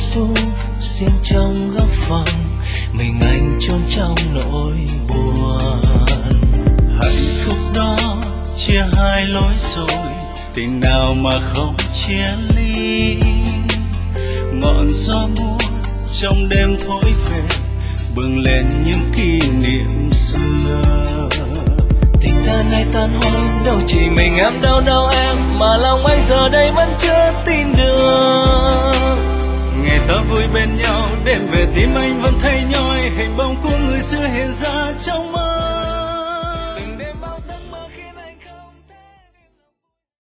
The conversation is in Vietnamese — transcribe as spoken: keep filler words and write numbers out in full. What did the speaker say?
phút riêng trong góc phòng, mình anh chôn trong nỗi buồn. Hạnh phúc đó chia hai lối rồi, tình nào mà không chia ly. Ngọn gió buốt trong đêm thổi về, bừng lên những kỷ niệm xưa. Tình ta nay tan hoang, đâu chỉ mình em đâu đâu em, mà lòng anh giờ đây vẫn chưa tin được. Ngày ta vui bên nhau, đêm về tim anh vẫn thấy nhói, hình bóng của người xưa hiện ra trong mơ.